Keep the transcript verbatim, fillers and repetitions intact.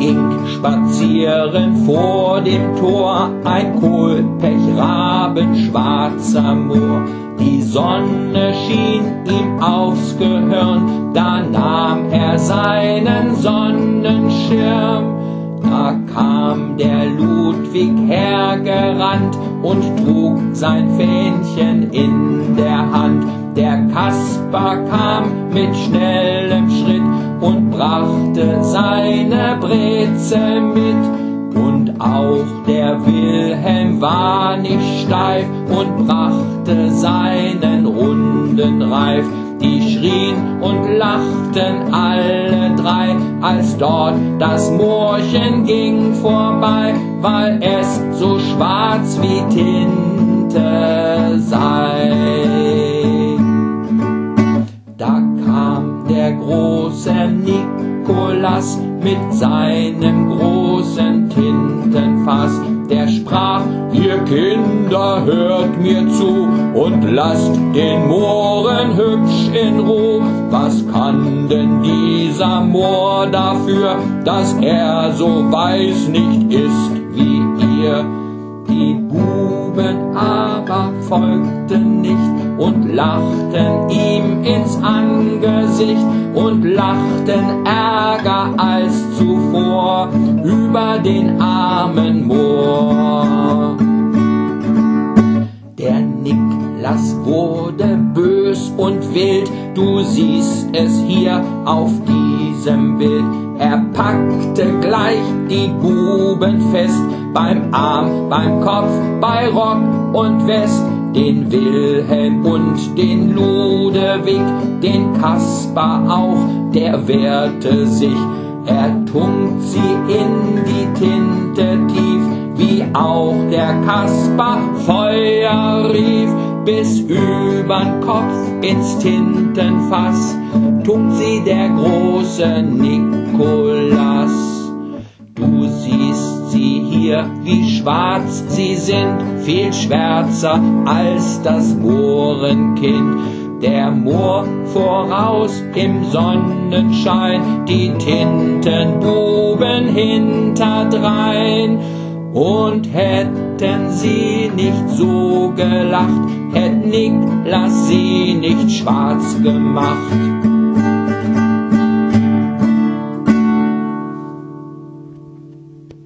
ging spazieren vor dem Tor ein kohlpechrabenschwarzer Mohr. Die Sonne schien ihm aufs Gehirn, da nahm er seinen Sonnenschirm. Da kam der Ludwig hergerannt und trug sein Fähnchen in der Hand. Der Kaspar kam mit schnellem Schritt und brachte seine Brezel mit. Und auch der Wilhelm war nicht steif und brachte seinen runden Reif. Die schrien und lachten alle drei, als dort das Moorchen ging vorbei, weil es so schwarz wie Tinte sei. Da kam der große Nikolaus mit seinem großen Tintenfass. Der sprach: Ihr Kinder, hört mir zu und lasst den Mohren hübsch in Ruh. Was kann denn dieser Mohr dafür, dass er so weiß nicht ist wie ihr? Die Buben aber folgten nicht und lachten ihm ins Angesicht und lachten ärger als zuvor über den armen Mohr. Der Niklas wurde bös und wild, du siehst es hier auf diesem Bild. Er packte gleich die Buben fest, beim Arm, beim Kopf, bei Rock und West. Den Wilhelm und den Ludewig, den Kaspar auch, der wehrte sich. Er tunkt sie in die Tinte tief, wie auch der Kaspar Feuer rief. Bis übern Kopf ins Tintenfass tunkt sie der große Nikolaus. Du siehst sie hier, wie schwarz sie sind, viel schwärzer als das Mohrenkind. Der Mohr voraus im Sonnenschein, die Tintenbuben hinterdrein. Und hätten sie nicht so gelacht, hätt Niklas sie nicht schwarz gemacht.